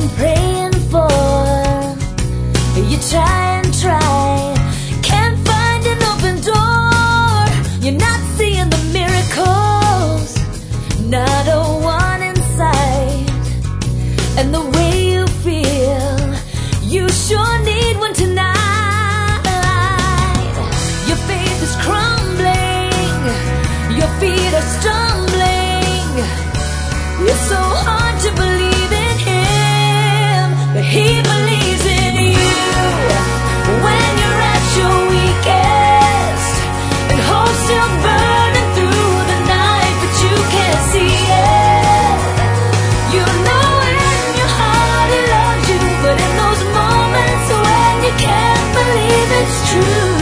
been praying for. You try and try, can't find an open door. You're not seeing the miracles, not a one in sight. And the way you feel, you sure need one tonight. Your faith is crumbling, your feet are stumbling. It's so hard to believe in him, but he believes in you. When you're at your weakest, and hope's still burning through the night, but you can't see it. You know in your heart he loves you, but in those moments when you can't believe it's true,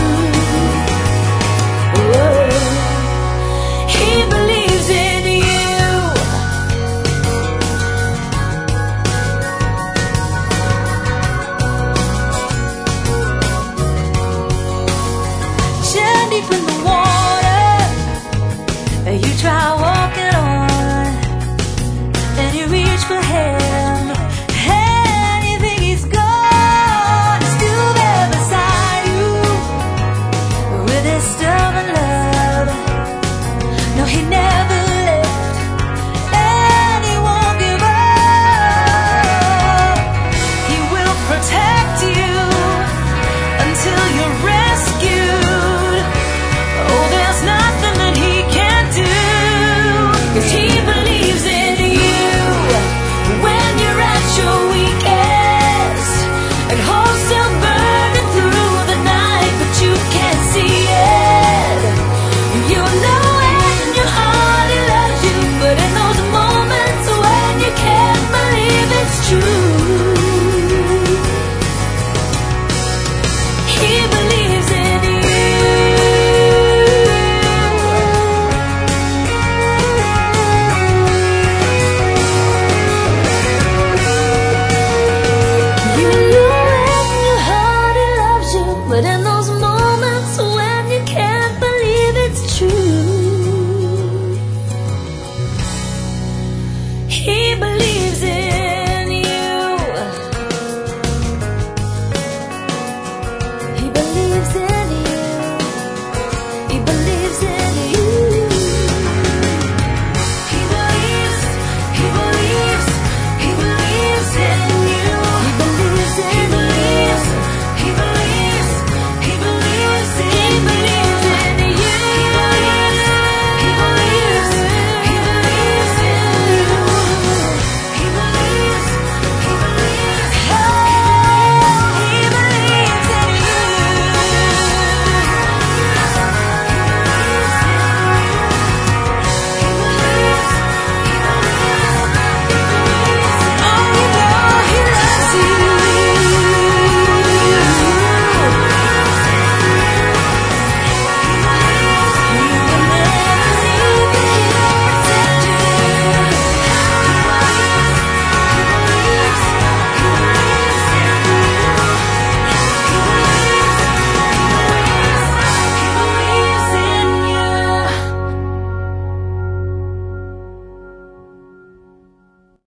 he believes in you. Stand deep in the water, you try walking on, and you reach for help.